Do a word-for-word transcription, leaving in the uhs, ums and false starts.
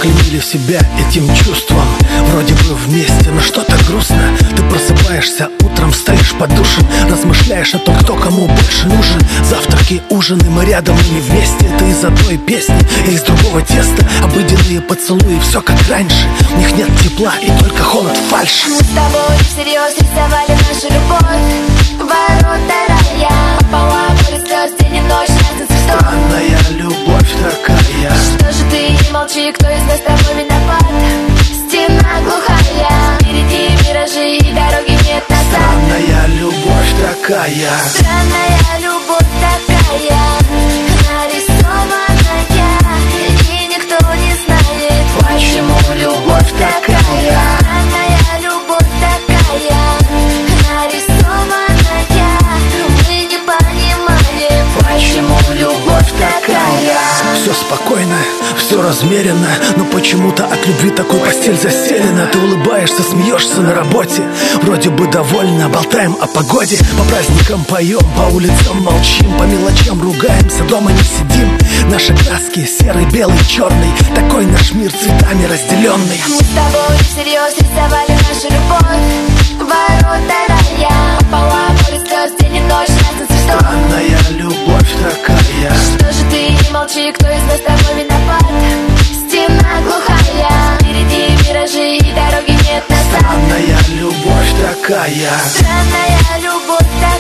заклеймили себя этим чувством. Вроде бы вместе, но что-то грустно. Ты просыпаешься утром, стоишь под душем, размышляешь о том, кто кому больше нужен. Завтраки, ужины, мы рядом и не вместе. Это из одной песни и из другого теста. Обыденные поцелуи, все как раньше. В них нет тепла и только холод, фальшь. Мы с тобой всерьез рисовали нашу любовь, ворота рая. По лапу слез, день и ночь, разных цветов. Странная любовь такая. Что же ты не молчи, кто из нас с тобой виноват? Стена глухая, впереди миражи и дороги нет назад. Странная любовь такая. Странная любовь такая, нарисованная, и никто не знает, почему любовь такая. Странная любовь такая, нарисованная, мы не понимаем, почему любовь такая. Все спокойно, все размеренно, но почему-то от любви такой постель заселена. Ты улыбаешься, смеешься на работе, вроде бы довольна, болтаем о погоде. По праздникам поем, по улицам молчим, по мелочам ругаемся, дома не сидим. Наши краски серый, белый, черный, такой наш мир цветами разделенный. Мы с тобой всерьез рисовали нашу любовь, ворота рая. По лапу слез, день и ночь, разных цветов. Странная любовь такая. Что же ты не молчи, кто из нас с тобой виноват? Стена глухая, впереди миражи и дороги нет назад. Странная любовь такая. Странная любовь такая.